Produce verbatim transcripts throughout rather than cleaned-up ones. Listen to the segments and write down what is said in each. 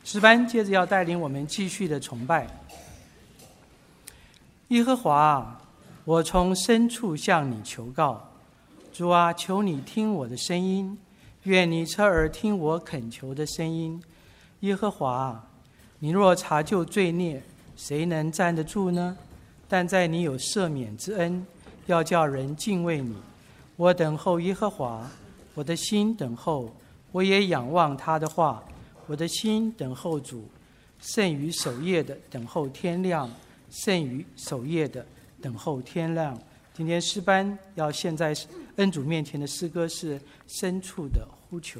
诗班接着要带领我们继续的崇拜。耶和华啊，我从深处向你求告，主啊，求你听我的声音，愿你侧耳听我恳求的声音。耶和华啊，你若查究罪孽，谁能站得住呢？但在你有赦免之恩，要叫人敬畏你。我等候耶和华，我的心等候，我也仰望他的话。我的心等候主，胜于守夜的等候天亮，胜于守夜的等候天亮。今天诗班要献在恩主面前的诗歌是深处的呼求。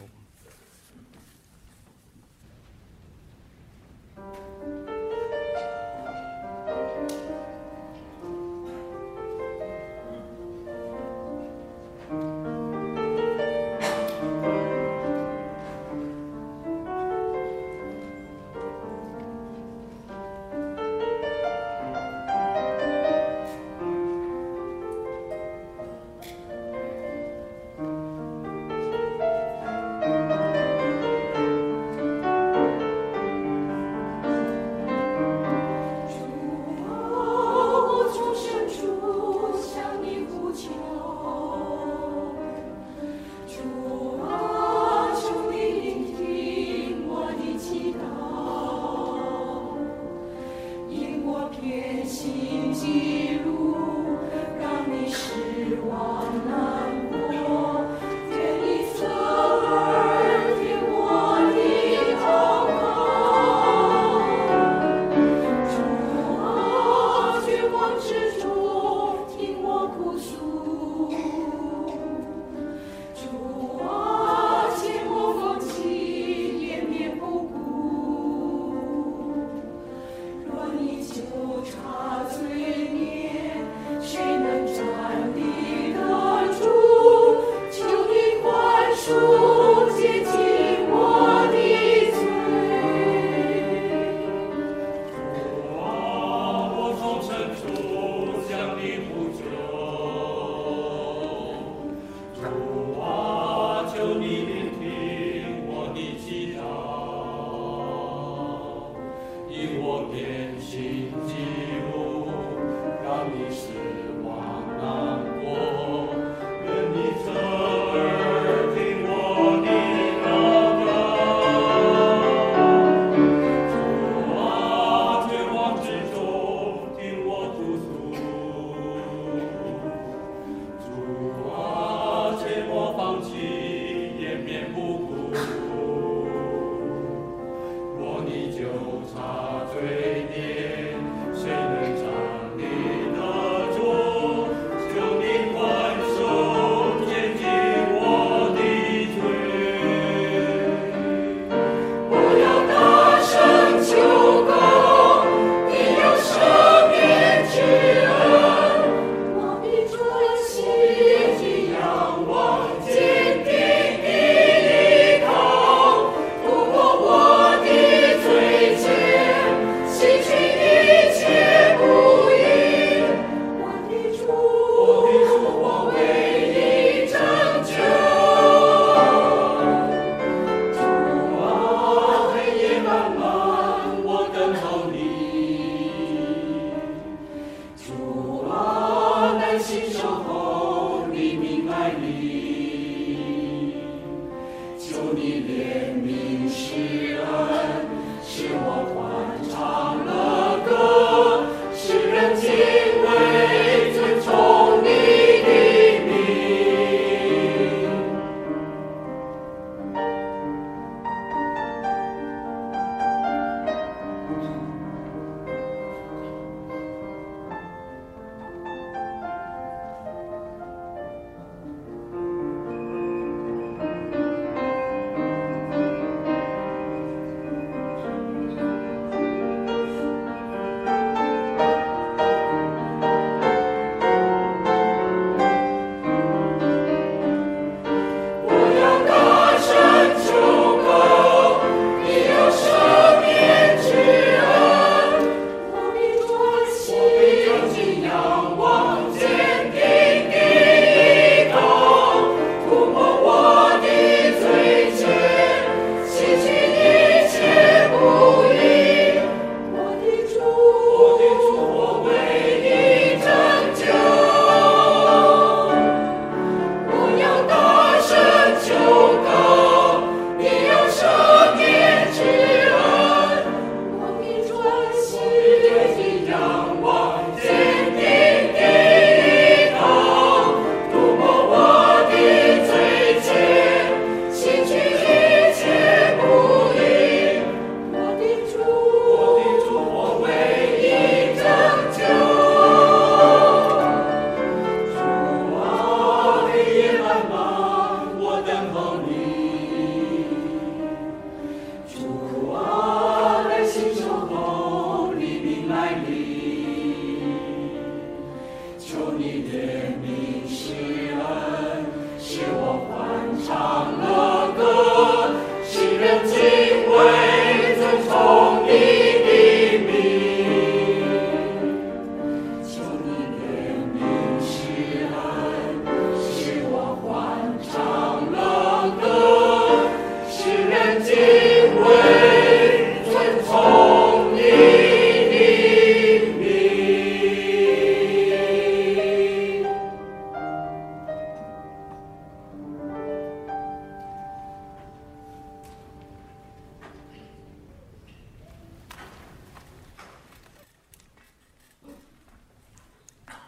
若你就插嘴。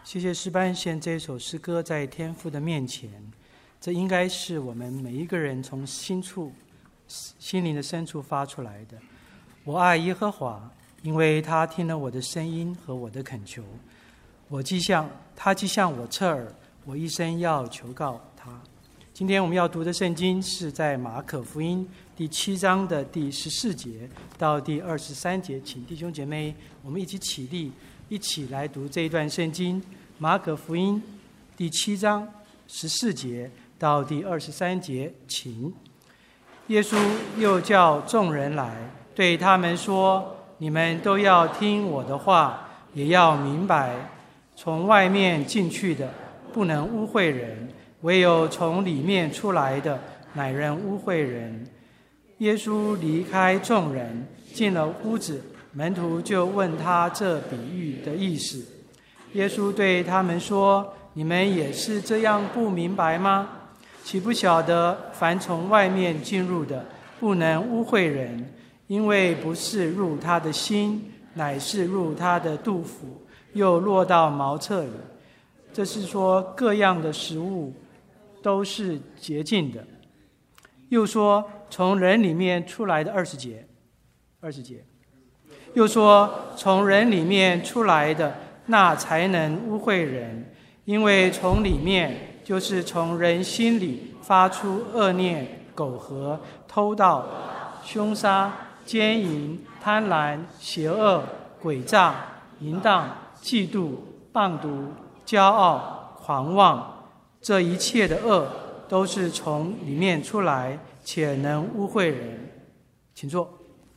谢谢诗班献这首诗歌在天父的面前，这应该是我们每一个人从心处、心灵的深处发出来的。我爱耶和华，因为他听了我的声音和我的恳求。我既向他既向我侧耳，我一生要求告他。今天我们要读的圣经是在马可福音第七章的第十四节到第二十三节，请弟兄姐妹我们一起起立，一起来读这一段圣经。马可福音第七章十四节到第二十三节，请。耶稣又叫众人来，对他们说：你们都要听我的话，也要明白，从外面进去的不能污秽人，唯有从里面出来的乃能污秽人。耶稣离开众人，进了屋子，门徒就问他这比喻的意思。耶稣对他们说：你们也是这样不明白吗？岂不晓得凡从外面进入的不能污秽人，因为不是入他的心，乃是入他的肚腹，又落到茅厕里。这是说各样的食物都是洁净的。又说从人里面出来的二十节，二十节，又说从人里面出来的那才能污秽人，因为从里面就是从人心里发出恶念、苟合、偷盗、凶杀、奸淫、贪婪、邪恶、诡诈、淫荡、嫉妒、谤毒、骄傲、狂妄，这一切的恶都是从里面出来，且能污秽人。请坐。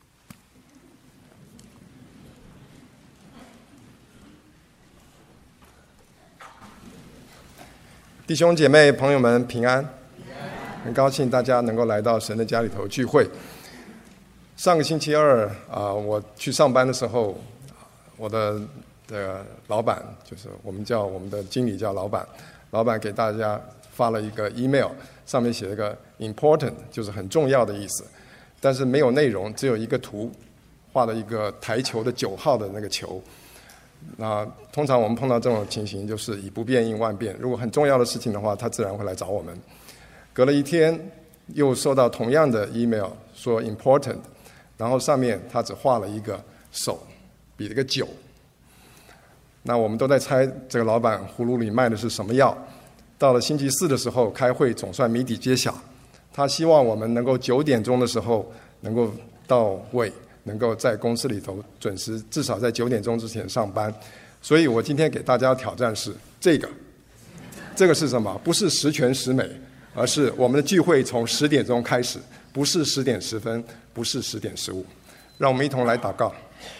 弟兄姐妹朋友们平安，很高兴大家能够来到神的家里头聚会。上个星期二啊、呃，我去上班的时候，我的的老板，就是我们叫我们的经理叫老板，老板给大家发了一个 email， 上面写了一个 important， 就是很重要的意思，但是没有内容，只有一个图，画了一个台球的九号的那个球。那通常我们碰到这种情形，就是以不变应万变。如果很重要的事情的话，他自然会来找我们。隔了一天，又收到同样的 email， 说 important， 然后上面他只画了一个手，比了个九。那我们都在猜这个老板葫芦里卖的是什么药。到了星期四的时候开会，总算谜底揭晓。他希望我们能够九点钟的时候能够到位，能够在公司里头准时，至少在九点钟之前上班。所以我今天给大家的挑战是这个，这个是什么？不是十全十美，而是我们的聚会从十点钟开始，不是十点十分，不是十点十五。让我们一同来祷告。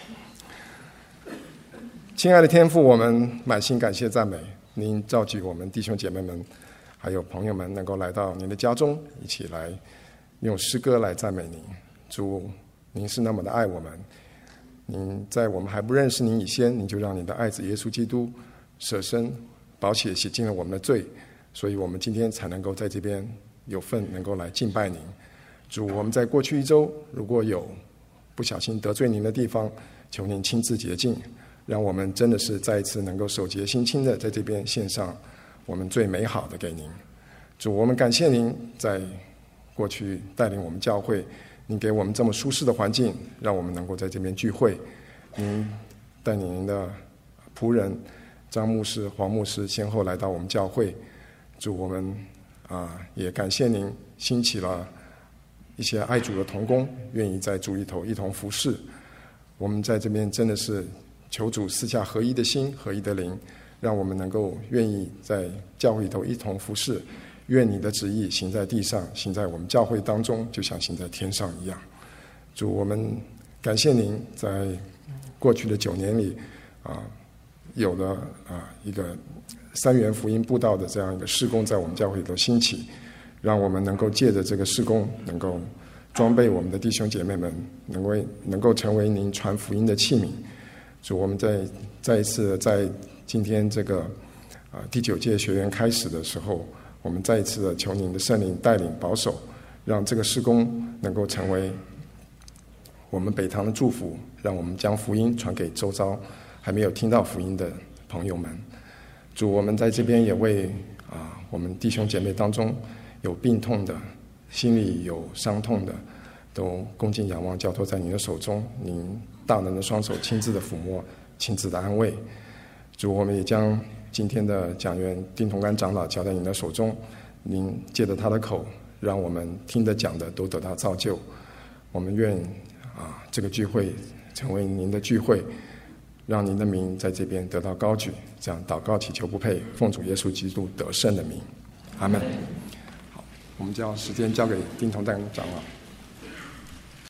亲爱的天父，我们满心感谢赞美您，召集我们弟兄姐妹们还有朋友们能够来到您的家中，一起来用诗歌来赞美您。主，您是那么的爱我们，您在我们还不认识您以前，您就让你的爱子耶稣基督舍身宝血洗净了我们的罪，所以我们今天才能够在这边有份能够来敬拜您。主，我们在过去一周如果有不小心得罪您的地方，求您亲自洁净，让我们真的是再一次能够手洁心清的在这边献上我们最美好的给您。主，我们感谢您在过去带领我们教会，您给我们这么舒适的环境，让我们能够在这边聚会。您带领您的仆人张牧师、黄牧师先后来到我们教会。主，我们啊也感谢您兴起了一些爱主的同工，愿意在主里头一同服侍。我们在这边真的是求主赐下合一的心、合一的灵，让我们能够愿意在教会里头一同服侍。愿你的旨意行在地上，行在我们教会当中，就像行在天上一样。主，我们感谢您在过去的九年里啊，有了啊一个三元福音布道的这样一个事工在我们教会里头兴起，让我们能够借着这个事工，能够装备我们的弟兄姐妹们，能够能够成为您传福音的器皿。主，我们在再一次在今天这个啊第九届学员开始的时候，我们再一次的求您的圣灵带领保守，让这个事工能够成为我们北堂的祝福，让我们将福音传给周遭还没有听到福音的朋友们。 主，我们在这边也为啊我们弟兄姐妹当中有病痛的，心里有伤痛的，都恭敬仰望交托在您的手中，您大能的双手亲自的抚摸，亲自的安慰。主，我们也将今天的讲员丁同甘长老交在您的手中，您借着他的口，让我们听的讲的都得到造就。我们愿啊这个聚会成为您的聚会，让您的名在这边得到高举。这样祷告祈求不配，奉主耶稣基督得胜的名，阿们。好，我们将时间交给丁同甘长老。